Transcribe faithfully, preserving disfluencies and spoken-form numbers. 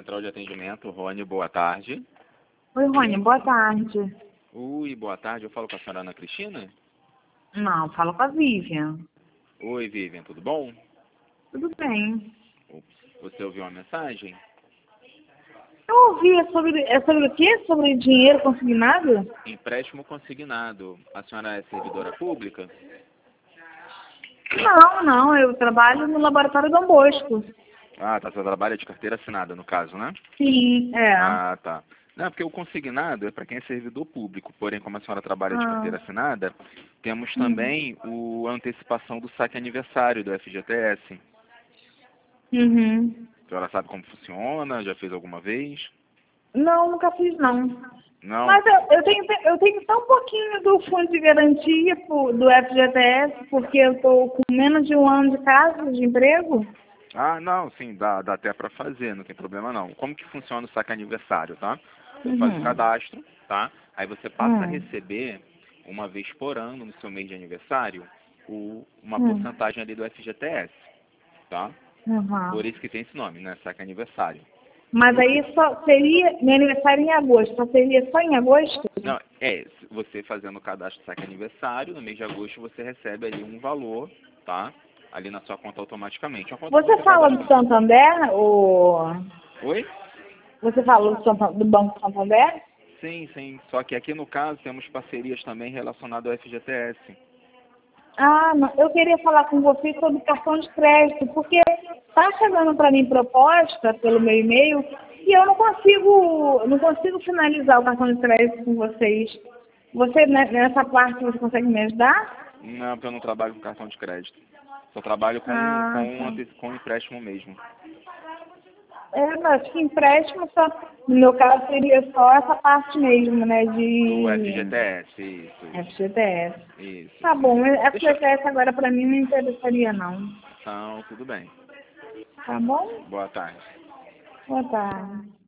Central de Atendimento, Rony, boa tarde. Oi, Rony, boa tarde. Oi, boa tarde. Eu falo com a senhora Ana Cristina? Não, falo com a Vivian. Oi, Vivian, tudo bom? Tudo bem. Você ouviu uma mensagem? Eu ouvi, é sobre, é sobre o quê? Sobre dinheiro consignado? Empréstimo consignado. A senhora é servidora pública? Não, não, eu trabalho no laboratório Dom Bosco. Ah, tá. Você trabalha de carteira assinada, no caso, né? Sim, é. Ah, tá. Não, porque o consignado é para quem é servidor público. Porém, como a senhora trabalha de Ah. carteira assinada, temos Hum. também o, a antecipação do saque aniversário do F G T S. Uhum. A senhora sabe como funciona? Já fez alguma vez? Não, nunca fiz, não. Não? Mas eu, eu, tenho, eu tenho tão pouquinho do fundo de garantia pro- do F G T S, porque eu estou com menos de um ano de casa, de emprego. Ah, não, sim, dá, dá até para fazer, não tem problema não. Como que funciona o saque aniversário, tá? Você faz o Uhum. cadastro, tá? Aí você passa a Hum. receber, uma vez por ano, no seu mês de aniversário, o, uma Hum. porcentagem ali do F G T S, tá? Por Uhum. isso que tem esse nome, né? Saque aniversário. Mas No aí só seria, meu aniversário em agosto, só seria só em agosto? Não, é, você fazendo o cadastro do saque aniversário, no mês de agosto você recebe ali um valor, tá? Ali na sua conta automaticamente. Uma conta que Você você fala do cadastra. Santander, ou Oi? você fala do, Santa- do Banco Santander? Sim, sim. Só que aqui no caso temos parcerias também relacionadas ao F G T S. Ah, não, eu queria falar com você sobre cartão de crédito, porque está chegando para mim proposta pelo meu e-mail e eu não consigo, não consigo finalizar o cartão de crédito com vocês. Você, né, nessa parte, você consegue me ajudar? Não, porque eu não trabalho com cartão de crédito. Só trabalho com, Ah, com, tá. ante- com empréstimo mesmo. É, mas acho que empréstimo só, no meu caso, seria só essa parte mesmo, né, Do de F G T S, isso, F isso. G T S. Isso. Tá bom, Deixa. F G T S agora para mim não interessaria não. Então, tudo bem. Tá bom? Boa tarde. Boa tarde.